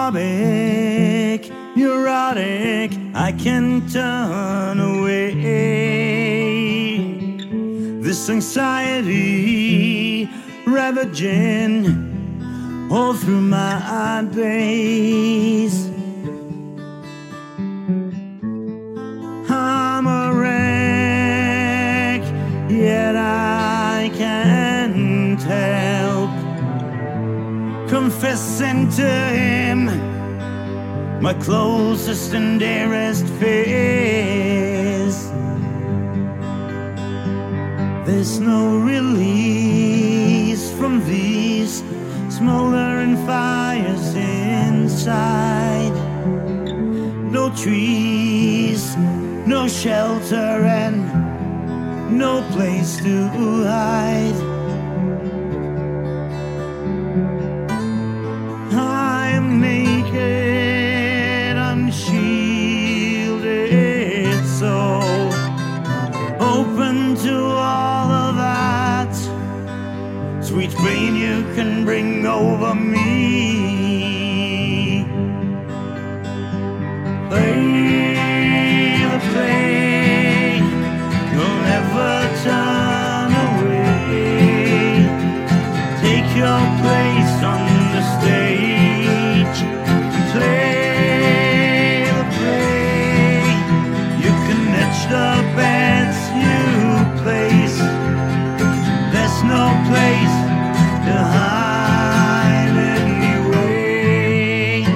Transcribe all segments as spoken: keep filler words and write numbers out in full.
neurotic, neurotic, I can't turn away. This anxiety ravaging all through my days. I'm a wreck, yet I can't help confessing to him my closest and dearest fears. There's no release from these smoldering fires inside. No trees, no shelter, and no place to hide. I'm naked, unshielded, so open to all of that sweet pain you can bring over me. Play the play, you'll never turn away. Take your place on the stage. Play the play, you can etch the bets you place. There's no place to hide anyway.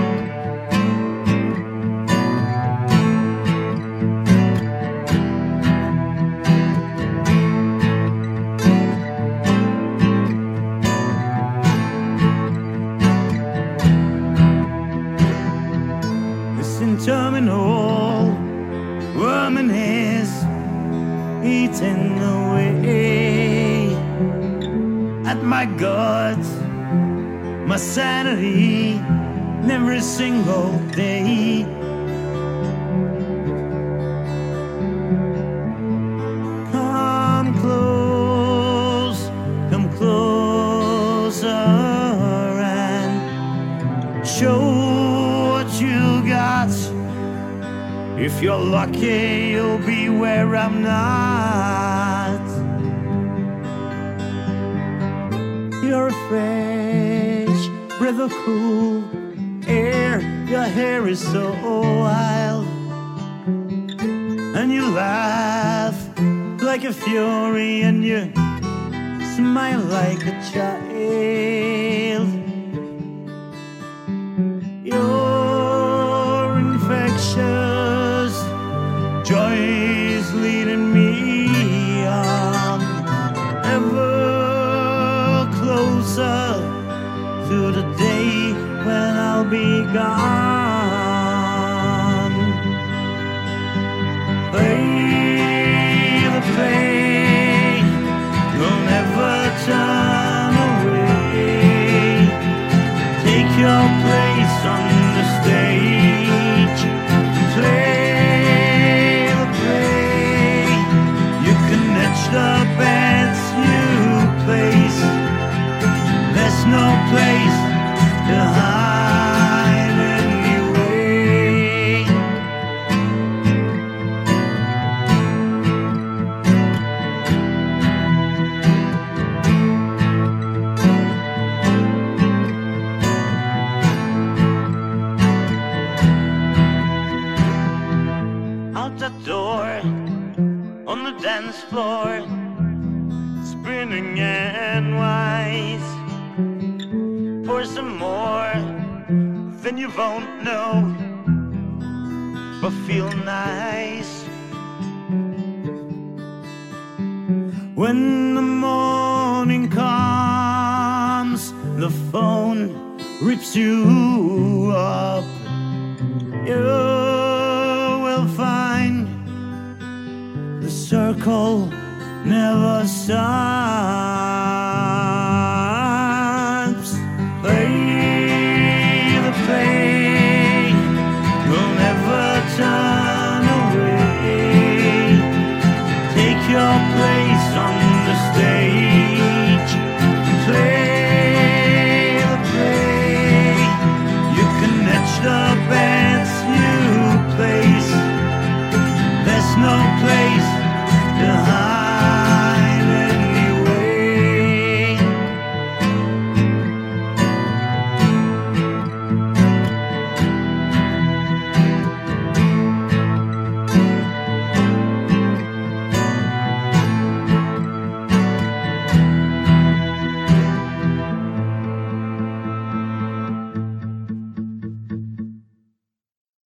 This interminable worm is eating away at my guts, my sanity, every single day. Come close, come closer and show what you got. If you're lucky, you'll be where I'm not. You're a fresh breath of cool air. Your hair is so wild, and you laugh like a fury, and you smile like a child. You're infectious, joy is leading me on, ever closer to the day when I'll be gone. Play the play, you'll never turn away. Take your place on the stage. Play the play, you can etch the bets you place. There's no place to hide anyway. Out the door, on the dance floor, spinning and wise. For some more, then you won't know, but feel nice. When the morning comes, the phone rips you up. You will find the circle never stops.